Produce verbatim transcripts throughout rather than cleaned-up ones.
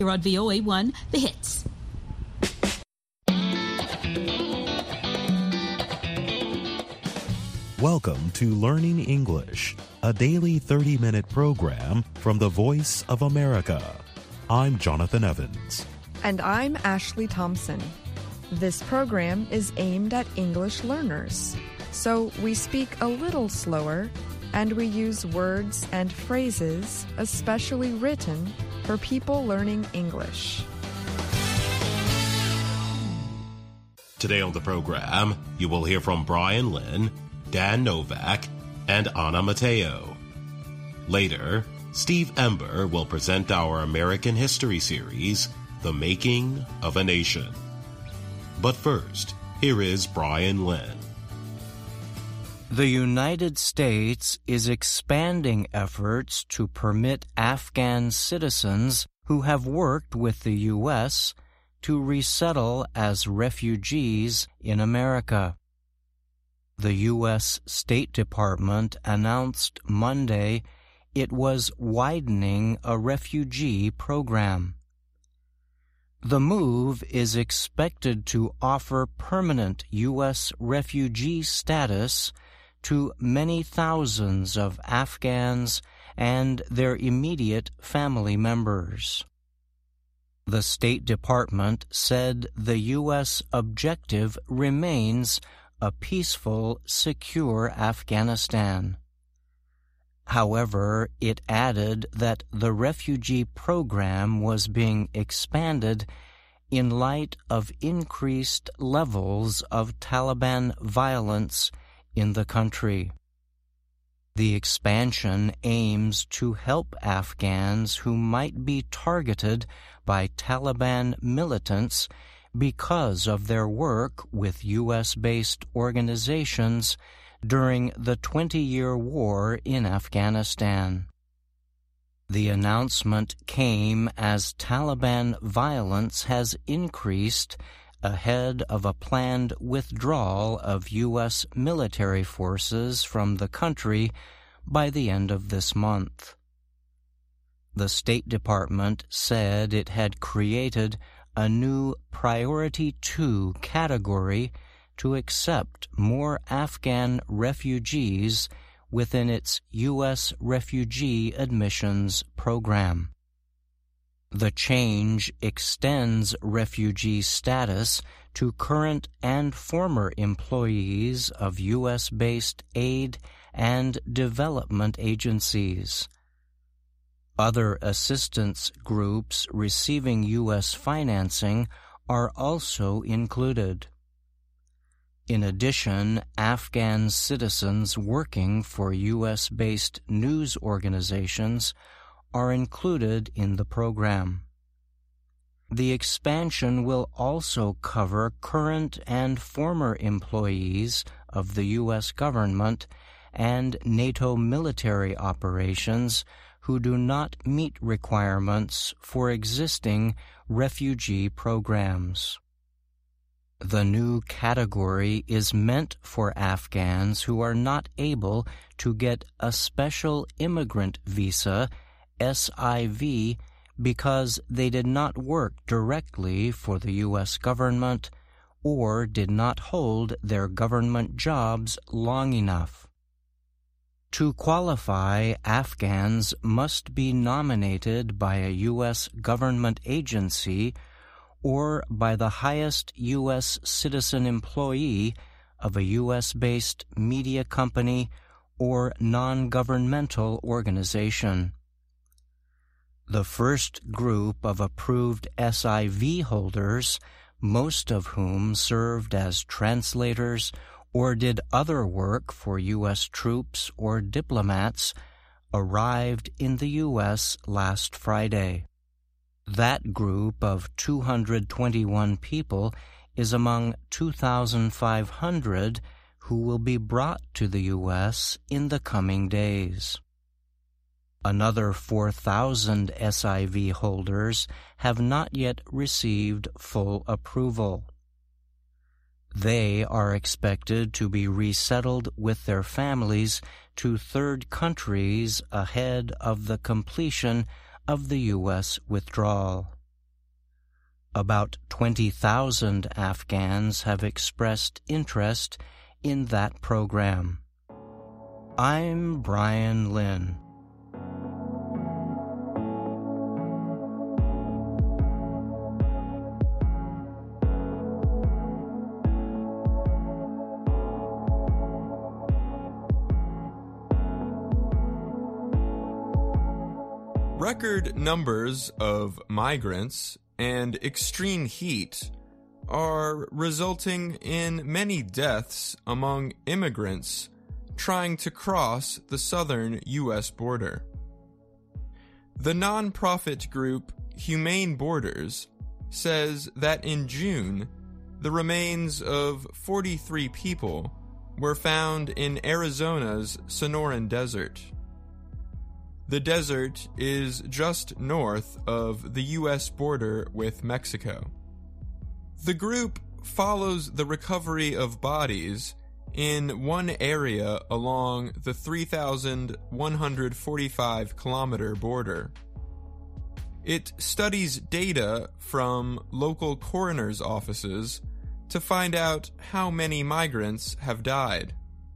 Here on V O A one, The Hits. Welcome to Learning English, a daily thirty-minute program from the Voice of America. I'm Jonathan Evans. And I'm Ashley Thompson. This program is aimed at English learners, so we speak a little slower and we use words and phrases especially written for people learning English. Today on the program, you will hear from Brian Lynn, Dan Novak, and Anna Mateo. Later, Steve Ember will present our American history series, The Making of a Nation. But first, here is Brian Lynn. The United States is expanding efforts to permit Afghan citizens who have worked with the U S to resettle as refugees in America. The U S State Department announced Monday it was widening a refugee program. The move is expected to offer permanent U S refugee status to many thousands of Afghans and their immediate family members. The State Department said the U S objective remains a peaceful, secure Afghanistan. However, it added that the refugee program was being expanded in light of increased levels of Taliban violence in the country. The expansion aims to help Afghans who might be targeted by Taliban militants because of their work with U S-based organizations during the twenty-year war in Afghanistan. The announcement came as Taliban violence has increased ahead of a planned withdrawal of U S military forces from the country by the end of this month. The State Department said it had created a new Priority two category to accept more Afghan refugees within its U S refugee admissions program. The change extends refugee status to current and former employees of U S-based aid and development agencies. Other assistance groups receiving U S financing are also included. In addition, Afghan citizens working for U S-based news organizations are included in the program. The expansion will also cover current and former employees of the U S government and NATO military operations who do not meet requirements for existing refugee programs. The new category is meant for Afghans who are not able to get a special immigrant visa S I V because they did not work directly for the U S government or did not hold their government jobs long enough. To qualify, Afghans must be nominated by a U S government agency or by the highest U S citizen employee of a U S-based media company or non-governmental organization. The first group of approved S I V holders, most of whom served as translators or did other work for U S troops or diplomats, arrived in the U S last Friday. That group of two hundred twenty-one people is among two thousand five hundred who will be brought to the U S in the coming days. Another four thousand S I V holders have not yet received full approval. They are expected to be resettled with their families to third countries ahead of the completion of the U S withdrawal. About twenty thousand Afghans have expressed interest in that program. I'm Brian Lynn. Record numbers of migrants and extreme heat are resulting in many deaths among immigrants trying to cross the southern U S border. The nonprofit group Humane Borders says that in June, the remains of forty-three people were found in Arizona's Sonoran Desert. The desert is just north of the U S border with Mexico. The group follows the recovery of bodies in one area along the three thousand one hundred forty-five kilometer border. It studies data from local coroners' offices to find out how many migrants have died.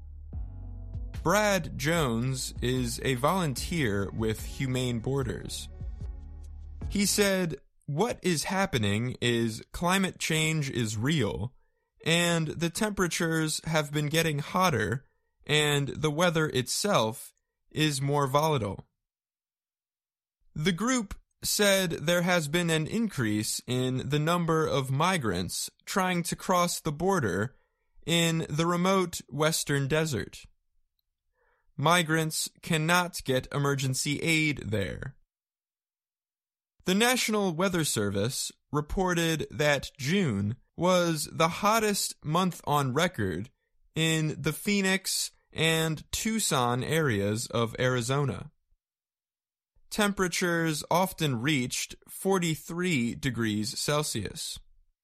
Brad Jones is a volunteer with Humane Borders. He said, "What is happening is climate change is real, and the temperatures have been getting hotter, and the weather itself is more volatile." The group said there has been an increase in the number of migrants trying to cross the border in the remote western desert. Migrants cannot get emergency aid there. The National Weather Service reported that June was the hottest month on record in the Phoenix and Tucson areas of Arizona. Temperatures often reached forty-three degrees Celsius.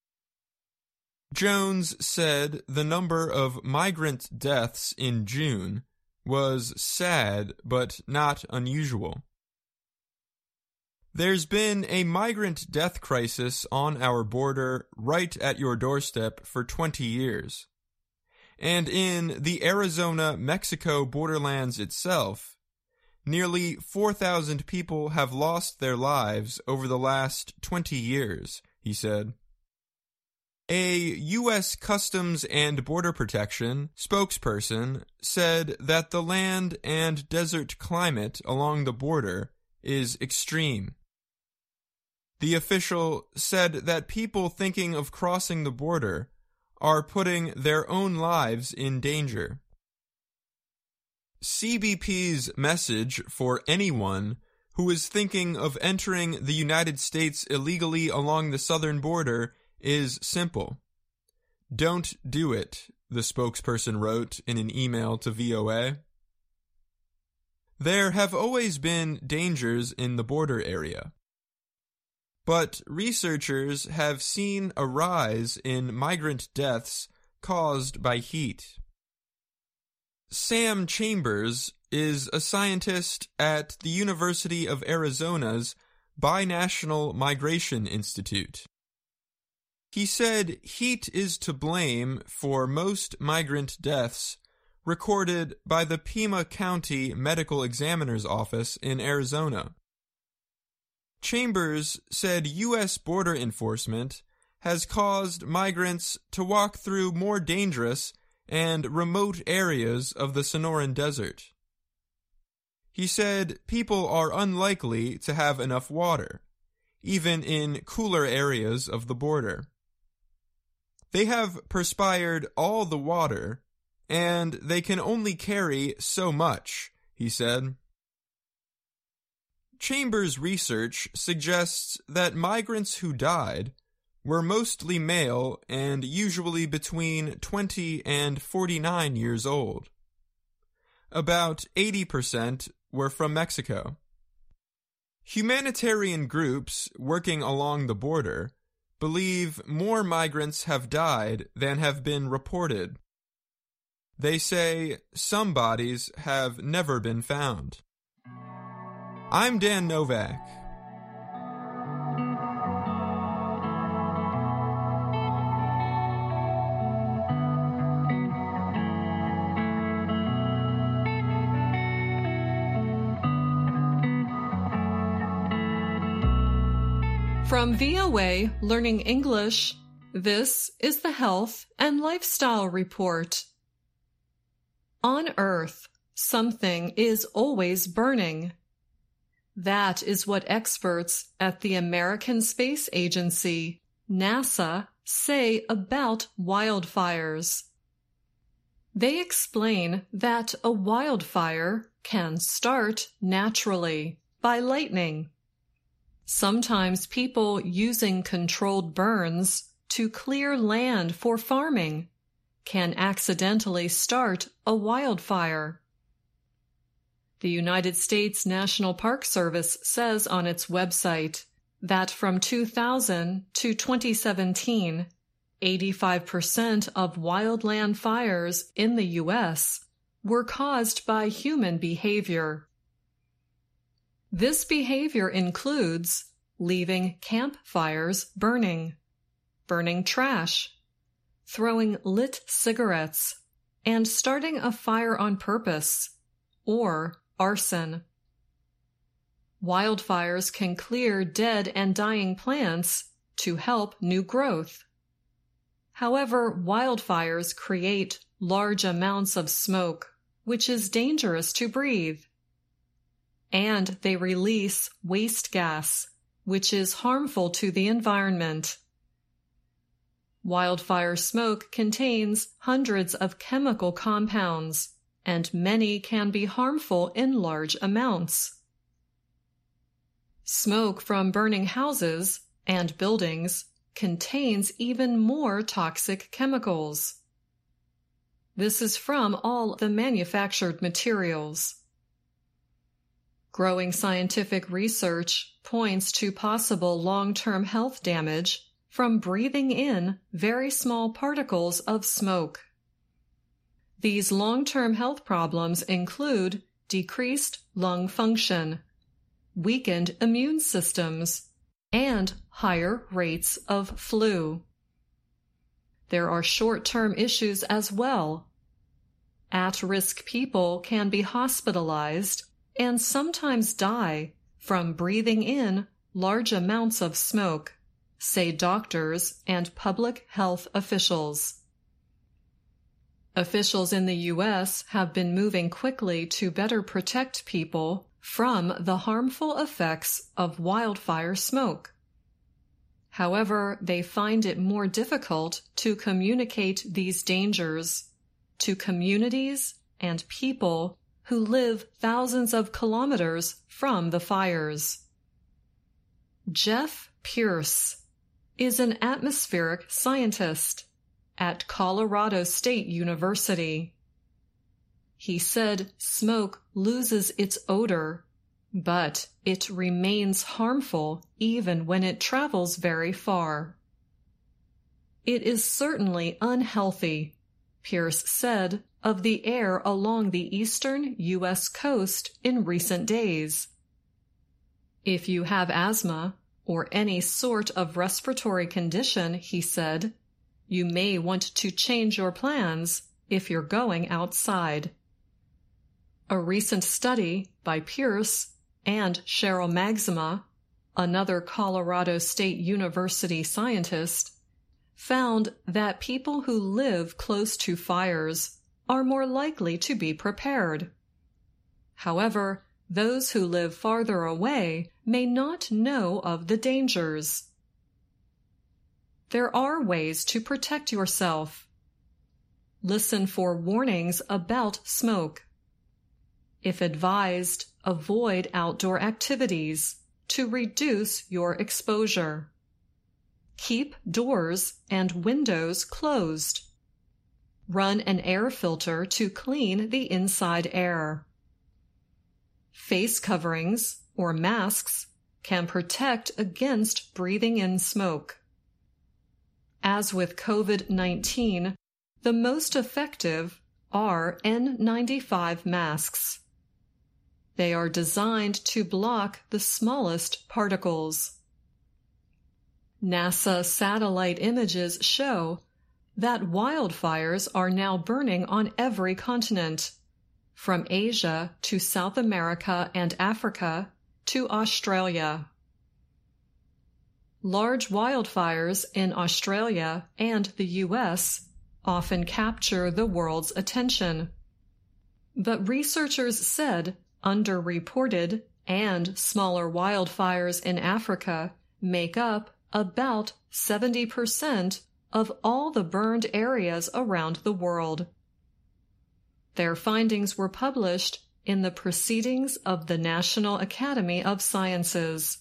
Jones said the number of migrant deaths in June was sad but not unusual. "There's been a migrant death crisis on our border right at your doorstep for twenty years. And in the Arizona-Mexico borderlands itself, nearly four thousand people have lost their lives over the last twenty years, he said. A U S Customs and Border Protection spokesperson said that the land and desert climate along the border is extreme. The official said that people thinking of crossing the border are putting their own lives in danger. C B P's message for anyone who is thinking of entering the United States illegally along the southern border is simple. Don't do it, the spokesperson wrote in an email to V O A. There have always been dangers in the border area, but researchers have seen a rise in migrant deaths caused by heat. Sam Chambers is a scientist at the University of Arizona's Binational Migration Institute. He said heat is to blame for most migrant deaths recorded by the Pima County Medical Examiner's Office in Arizona. Chambers said U S border enforcement has caused migrants to walk through more dangerous and remote areas of the Sonoran Desert. He said people are unlikely to have enough water, even in cooler areas of the border. They have perspired all the water, and they can only carry so much, he said. Chambers' research suggests that migrants who died were mostly male and usually between twenty and forty-nine years old. About eighty percent were from Mexico. Humanitarian groups working along the border believe more migrants have died than have been reported. They say some bodies have never been found. I'm Dan Novak. From V O A Learning English, this is the Health and Lifestyle Report. On Earth, something is always burning. That is what experts at the American Space Agency, NASA, say about wildfires. They explain that a wildfire can start naturally by lightning. Sometimes people using controlled burns to clear land for farming can accidentally start a wildfire. The United States National Park Service says on its website that from two thousand to twenty seventeen, eighty-five percent of wildland fires in the U S were caused by human behavior. This behavior includes leaving campfires burning, burning trash, throwing lit cigarettes, and starting a fire on purpose, or arson. Wildfires can clear dead and dying plants to help new growth. However, wildfires create large amounts of smoke, which is dangerous to breathe. And they release waste gas, which is harmful to the environment. Wildfire smoke contains hundreds of chemical compounds, and many can be harmful in large amounts. Smoke from burning houses and buildings contains even more toxic chemicals. This is from all the manufactured materials. Growing scientific research points to possible long-term health damage from breathing in very small particles of smoke. These long-term health problems include decreased lung function, weakened immune systems, and higher rates of flu. There are short-term issues as well. At-risk people can be hospitalized and sometimes die from breathing in large amounts of smoke, say doctors and public health officials. Officials in the U S have been moving quickly to better protect people from the harmful effects of wildfire smoke. However, they find it more difficult to communicate these dangers to communities and people who live thousands of kilometers from the fires. Jeff Pierce is an atmospheric scientist at Colorado State University. He said smoke loses its odor, but it remains harmful even when it travels very far. It is certainly unhealthy, Pierce said of the air along the eastern U S coast in recent days. If you have asthma or any sort of respiratory condition, he said, you may want to change your plans if you're going outside. A recent study by Pierce and Cheryl Maxima, another Colorado State University scientist, found that people who live close to fires are more likely to be prepared. However, those who live farther away may not know of the dangers. There are ways to protect yourself. Listen for warnings about smoke. If advised, avoid outdoor activities to reduce your exposure. Keep doors and windows closed. Run an air filter to clean the inside air. Face coverings or masks can protect against breathing in smoke. As with COVID nineteen, the most effective are N ninety-five masks. They are designed to block the smallest particles. NASA satellite images show that wildfires are now burning on every continent, from Asia to South America and Africa to Australia. Large wildfires in Australia and the U S often capture the world's attention. But researchers said underreported and smaller wildfires in Africa make up about seventy percent of all the burned areas around the world. Their findings were published in the Proceedings of the National Academy of Sciences.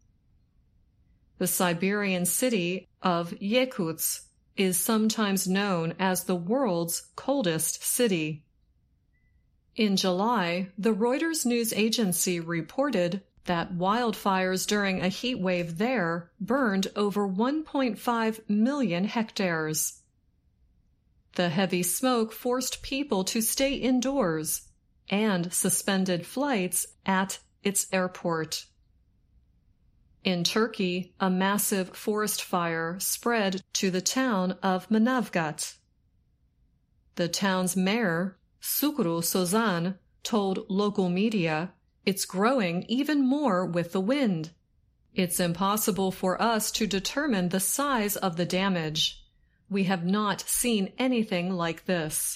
The Siberian city of Yakutsk is sometimes known as the world's coldest city. In July, the Reuters news agency reported that wildfires during a heat wave there burned over one point five million hectares. The heavy smoke forced people to stay indoors and suspended flights at its airport. In Turkey, a massive forest fire spread to the town of Manavgat. The town's mayor, Sukru Sozan, told local media, "It's growing even more with the wind. It's impossible for us to determine the size of the damage. We have not seen anything like this."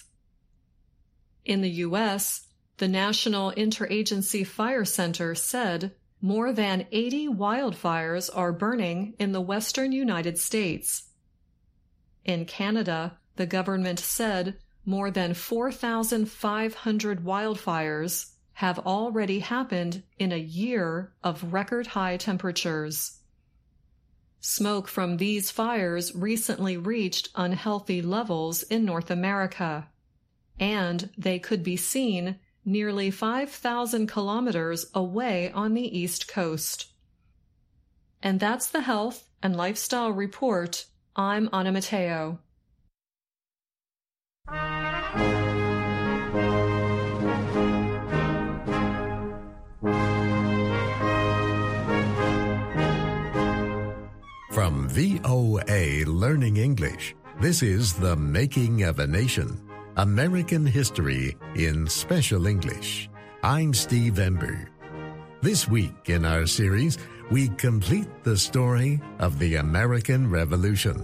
In the U S, the National Interagency Fire Center said more than eighty wildfires are burning in the western United States. In Canada, the government said more than four thousand five hundred wildfires have already happened in a year of record-high temperatures. Smoke from these fires recently reached unhealthy levels in North America, and they could be seen nearly five thousand kilometers away on the East Coast. And that's the Health and Lifestyle Report. I'm Anna Matteo. From V O A Learning English, this is The Making of a Nation, American History in Special English. I'm Steve Ember. This week in our series, we complete the story of the American Revolution.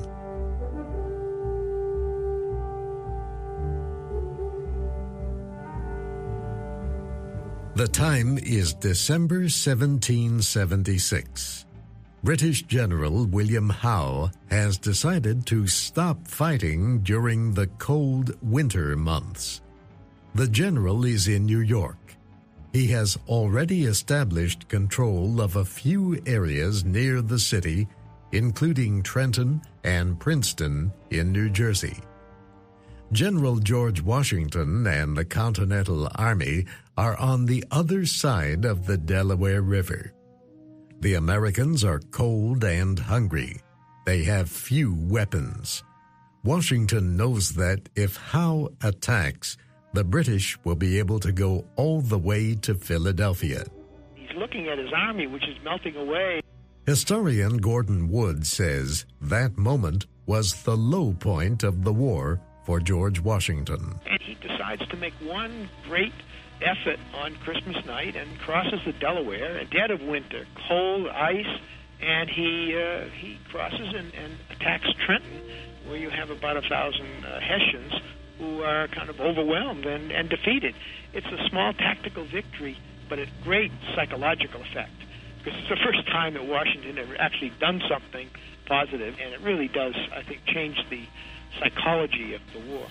The time is December seventeen seventy-six. British General William Howe has decided to stop fighting during the cold winter months. The general is in New York. He has already established control of a few areas near the city, including Trenton and Princeton in New Jersey. General George Washington and the Continental Army are on the other side of the Delaware River. The Americans are cold and hungry. They have few weapons. Washington knows that if Howe attacks, the British will be able to go all the way to Philadelphia. He's looking at his army, which is melting away. Historian Gordon Wood says that moment was the low point of the war for George Washington. And he decides to make one great effort on Christmas night and crosses the Delaware at dead of winter, cold ice, and he uh, he crosses and, and attacks Trenton, where you have about a thousand uh, Hessians who are kind of overwhelmed and, and defeated. It's a small tactical victory, but a great psychological effect, because it's the first time that Washington had actually done something positive, and it really does, I think, change the psychology of the war.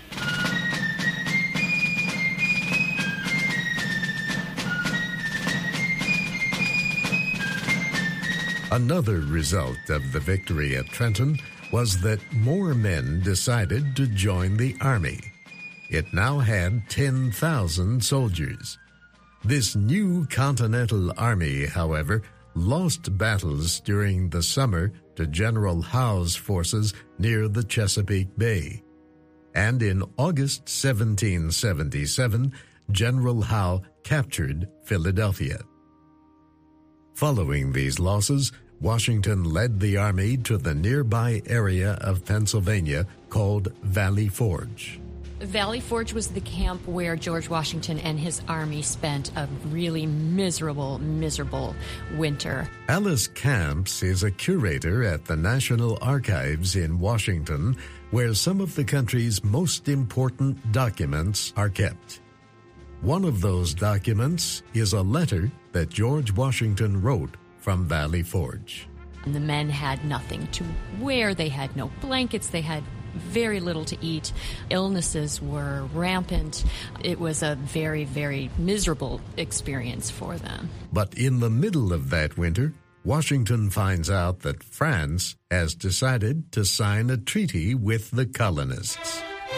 Another result of the victory at Trenton was that more men decided to join the army. It now had ten thousand soldiers. This new Continental Army, however, lost battles during the summer to General Howe's forces near the Chesapeake Bay. And in August seventeen seventy-seven, General Howe captured Philadelphia. Following these losses, Washington led the army to the nearby area of Pennsylvania called Valley Forge. Valley Forge was the camp where George Washington and his army spent a really miserable, miserable winter. Alice Camps is a curator at the National Archives in Washington, where some of the country's most important documents are kept. One of those documents is a letter that George Washington wrote from Valley Forge. And the men had nothing to wear. They had no blankets. They had very little to eat. Illnesses were rampant. It was a very, very miserable experience for them. But in the middle of that winter, Washington finds out that France has decided to sign a treaty with the colonists.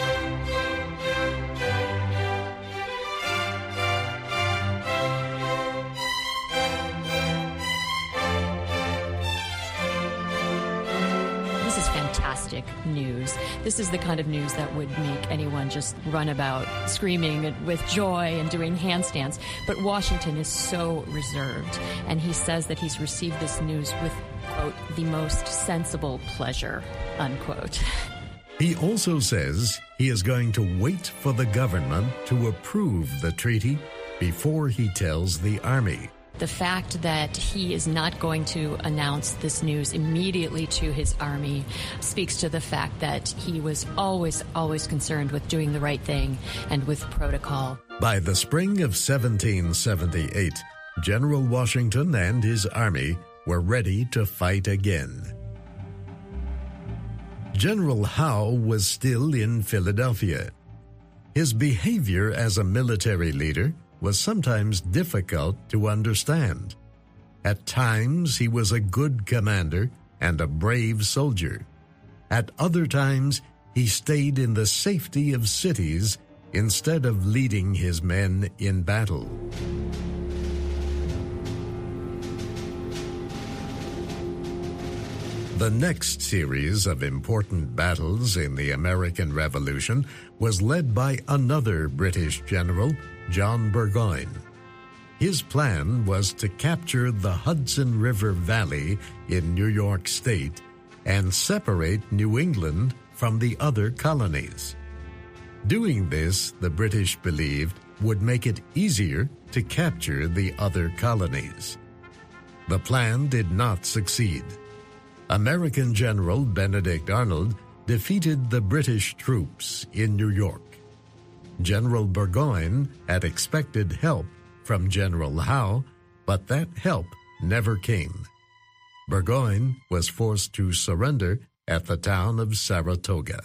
News. This is the kind of news that would make anyone just run about screaming with joy and doing handstands. But Washington is so reserved, and he says that he's received this news with, quote, the most sensible pleasure, unquote. He also says he is going to wait for the government to approve the treaty before he tells the army. The fact that he is not going to announce this news immediately to his army speaks to the fact that he was always, always concerned with doing the right thing and with protocol. By the spring of seventeen seventy-eight, General Washington and his army were ready to fight again. General Howe was still in Philadelphia. His behavior as a military leader was sometimes difficult to understand. At times, he was a good commander and a brave soldier. At other times, he stayed in the safety of cities instead of leading his men in battle. The next series of important battles in the American Revolution was led by another British general, John Burgoyne. His plan was to capture the Hudson River Valley in New York State and separate New England from the other colonies. Doing this, the British believed, would make it easier to capture the other colonies. The plan did not succeed. American General Benedict Arnold defeated the British troops in New York. General Burgoyne had expected help from General Howe, but that help never came. Burgoyne was forced to surrender at the town of Saratoga.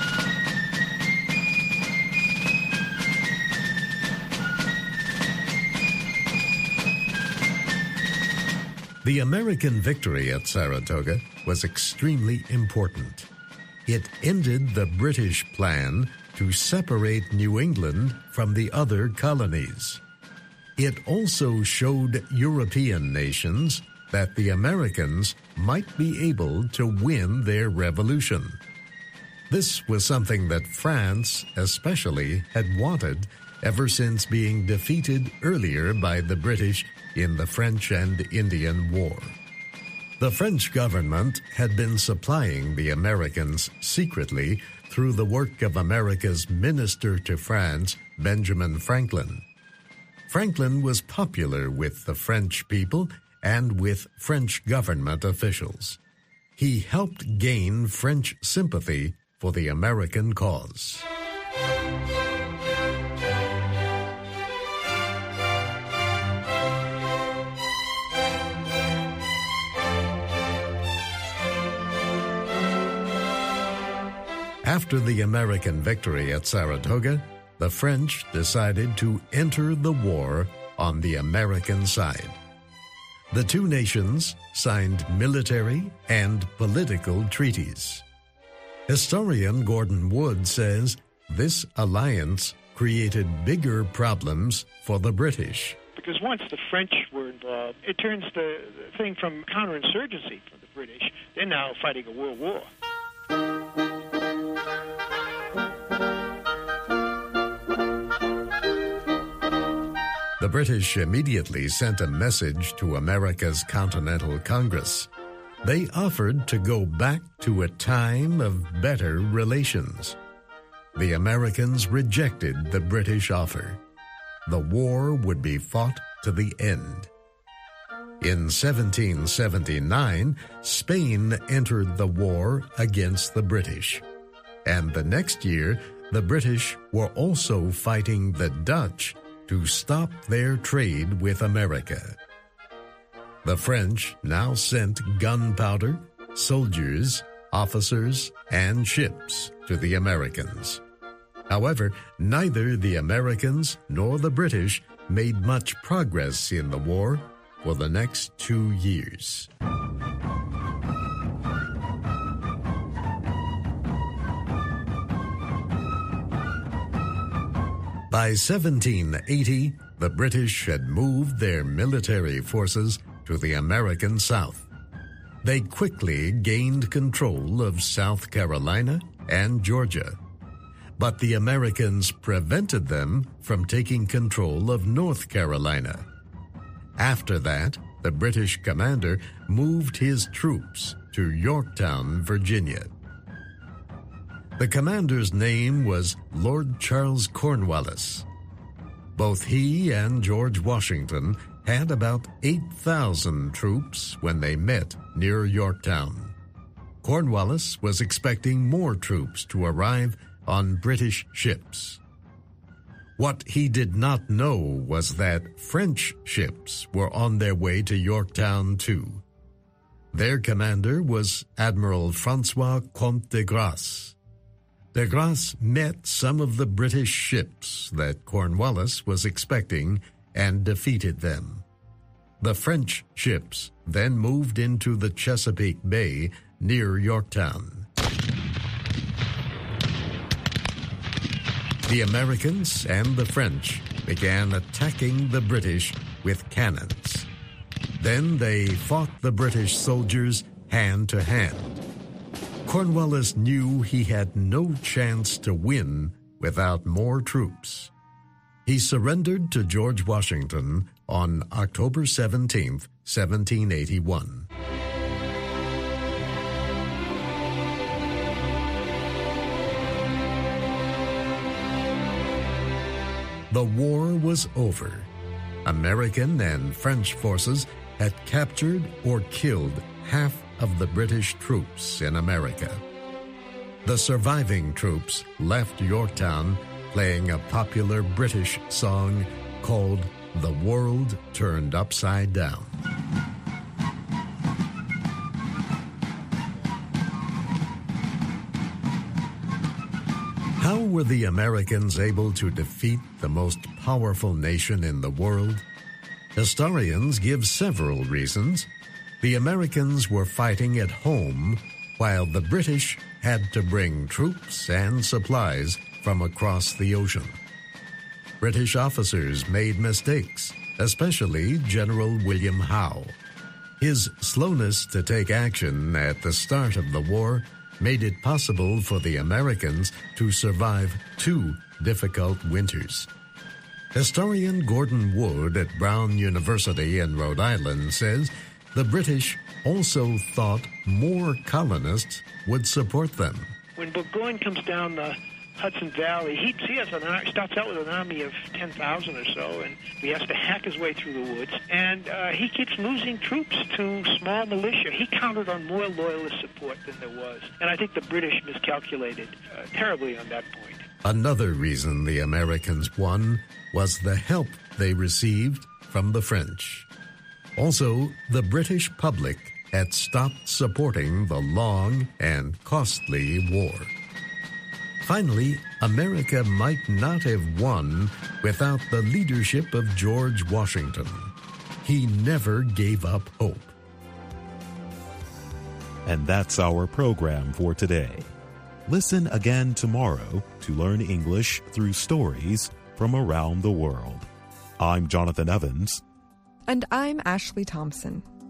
The American victory at Saratoga was extremely important. It ended the British plan to separate New England from the other colonies. It also showed European nations that the Americans might be able to win their revolution. This was something that France especially had wanted ever since being defeated earlier by the British in the French and Indian War. The French government had been supplying the Americans secretly through the work of America's minister to France, Benjamin Franklin. Franklin was popular with the French people and with French government officials. He helped gain French sympathy for the American cause. After the American victory at Saratoga, the French decided to enter the war on the American side. The two nations signed military and political treaties. Historian Gordon Wood says this alliance created bigger problems for the British. Because once the French were involved, it turns the thing from counterinsurgency for the British. They're now fighting a world war. The British immediately sent a message to America's Continental Congress. They offered to go back to a time of better relations. the Americans rejected the British offer. The war would be fought to the end. In seventeen seventy-nine, Spain entered the war against the British. And the next year, the British were also fighting the Dutch to stop their trade with America. The French now sent gunpowder, soldiers, officers, and ships to the Americans. However, neither the Americans nor the British made much progress in the war for the next two years. By seventeen eighty, the British had moved their military forces to the American South. They quickly gained control of South Carolina and Georgia. But the Americans prevented them from taking control of North Carolina. After that, the British commander moved his troops to Yorktown, Virginia. The commander's name was Lord Charles Cornwallis. Both he and George Washington had about eight thousand troops when they met near Yorktown. Cornwallis was expecting more troops to arrive on British ships. What he did not know was that French ships were on their way to Yorktown too. Their commander was Admiral Francois Comte de Grasse. De Grasse met some of the British ships that Cornwallis was expecting and defeated them. The French ships then moved into the Chesapeake Bay near Yorktown. The Americans and the French began attacking the British with cannons. Then they fought the British soldiers hand to hand. Cornwallis knew he had no chance to win without more troops. He surrendered to George Washington on October seventeenth, seventeen eighty-one. The war was over. American and French forces had captured or killed half of the British troops in America. The surviving troops left Yorktown playing a popular British song called "The World Turned Upside Down." How were the Americans able to defeat the most powerful nation in the world? Historians give several reasons. The Americans were fighting at home, while the British had to bring troops and supplies from across the ocean. British officers made mistakes, especially General William Howe. His slowness to take action at the start of the war made it possible for the Americans to survive two difficult winters. Historian Gordon Wood at Brown University in Rhode Island says the British also thought more colonists would support them. When Burgoyne comes down the Hudson Valley, he, he has an, starts out with an army of ten thousand or so, and he has to hack his way through the woods. And uh, he keeps losing troops to small militia. He counted on more loyalist support than there was. And I think the British miscalculated uh, terribly on that point. Another reason the Americans won was the help they received from the French. Also, the British public had stopped supporting the long and costly war. Finally, America might not have won without the leadership of George Washington. He never gave up hope. And that's our program for today. Listen again tomorrow to learn English through stories from around the world. I'm Jonathan Evans. And I'm Ashley Thompson.